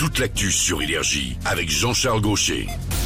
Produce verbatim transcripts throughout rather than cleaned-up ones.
toute l'actu sur Énergie avec Jean-Charles Gaucher.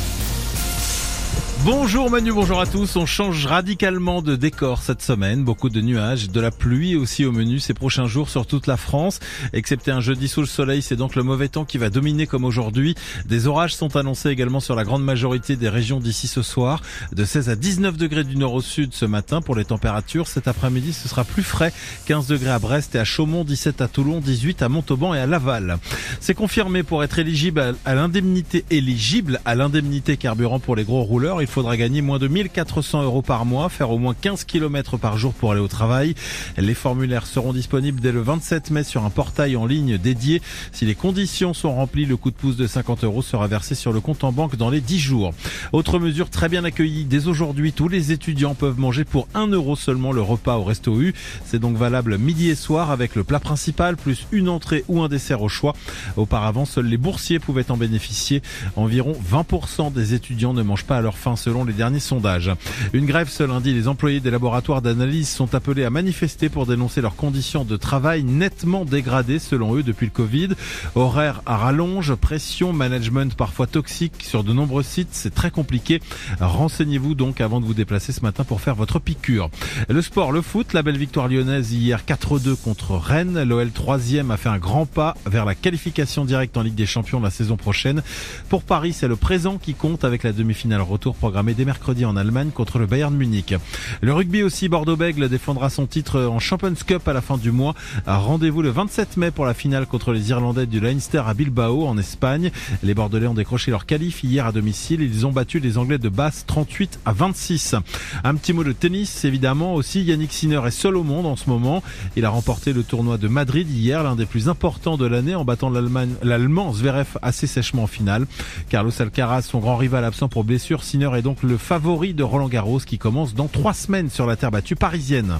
Bonjour Manu, bonjour à tous. On change radicalement de décor cette semaine. Beaucoup de nuages, de la pluie aussi au menu ces prochains jours sur toute la France. Excepté un jeudi sous le soleil, c'est donc le mauvais temps qui va dominer comme aujourd'hui. Des orages sont annoncés également sur la grande majorité des régions d'ici ce soir. De seize à dix-neuf degrés du nord au sud ce matin pour les températures. Cet après-midi, ce sera plus frais. quinze degrés à Brest et à Chaumont, dix-sept à Toulon, dix-huit à Montauban et à Laval. C'est confirmé pour être éligible à l'indemnité, éligible à l'indemnité carburant pour les gros rouleurs. Il faudra gagner moins de mille quatre cents euros par mois, faire au moins quinze kilomètres par jour pour aller au travail. Les formulaires seront disponibles dès le vingt-sept mai sur un portail en ligne dédié. Si les conditions sont remplies, le coup de pouce de cinquante euros sera versé sur le compte en banque dans les dix jours. Autre mesure très bien accueillie, dès aujourd'hui, tous les étudiants peuvent manger pour un euro seulement le repas au Resto U. C'est donc valable midi et soir avec le plat principal plus une entrée ou un dessert au choix. Auparavant, seuls les boursiers pouvaient en bénéficier. Environ vingt pour cent des étudiants ne mangent pas à leur faim selon les derniers sondages. Une grève ce lundi, les employés des laboratoires d'analyse sont appelés à manifester pour dénoncer leurs conditions de travail nettement dégradées selon eux depuis le Covid. Horaires à rallonge, pression, management parfois toxique sur de nombreux sites, c'est très compliqué. Renseignez-vous donc avant de vous déplacer ce matin pour faire votre piqûre. Le sport, le foot, la belle victoire lyonnaise hier quatre deux contre Rennes. L'O L troisième a fait un grand pas vers la qualification directe en Ligue des Champions la saison prochaine. Pour Paris, c'est le présent qui compte avec la demi-finale retour programmée dès mercredi en Allemagne contre le Bayern Munich. Le rugby aussi, Bordeaux-Bègles défendra son titre en Champions Cup à la fin du mois. Rendez-vous le vingt-sept mai pour la finale contre les Irlandais du Leinster à Bilbao en Espagne. Les Bordelais ont décroché leur qualif hier à domicile. Ils ont battu les Anglais de Basse trente-huit à vingt-six. Un petit mot de tennis évidemment aussi. Yannick Sinner est seul au monde en ce moment. Il a remporté le tournoi de Madrid hier, l'un des plus importants de l'année, en battant l'Allemagne, l'Allemand Zverev assez sèchement en finale. Carlos Alcaraz, son grand rival absent pour blessure. Sinner est donc le favori de Roland Garros qui commence dans trois semaines sur la terre battue parisienne.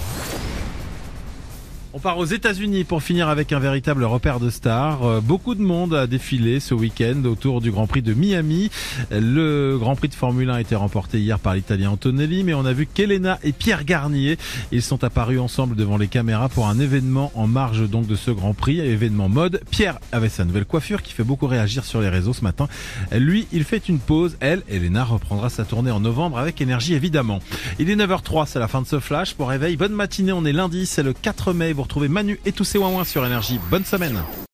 On part aux États-Unis pour finir avec un véritable repère de stars. Euh, beaucoup de monde a défilé ce week-end autour du Grand Prix de Miami. Le Grand Prix de Formule un a été remporté hier par l'Italien Antonelli, mais on a vu qu'Elena et Pierre Garnier, ils sont apparus ensemble devant les caméras pour un événement en marge donc de ce Grand Prix, événement mode. Pierre avait sa nouvelle coiffure qui fait beaucoup réagir sur les réseaux ce matin. Lui, il fait une pause. Elle, Elena, reprendra sa tournée en novembre avec énergie évidemment. Il est neuf heures zéro trois, c'est la fin de ce flash. Pour réveil, bonne matinée, on est lundi, c'est le quatre mai. Vous retrouvez Manu et tous ses ouin-ouin sur Énergie. Bonne semaine.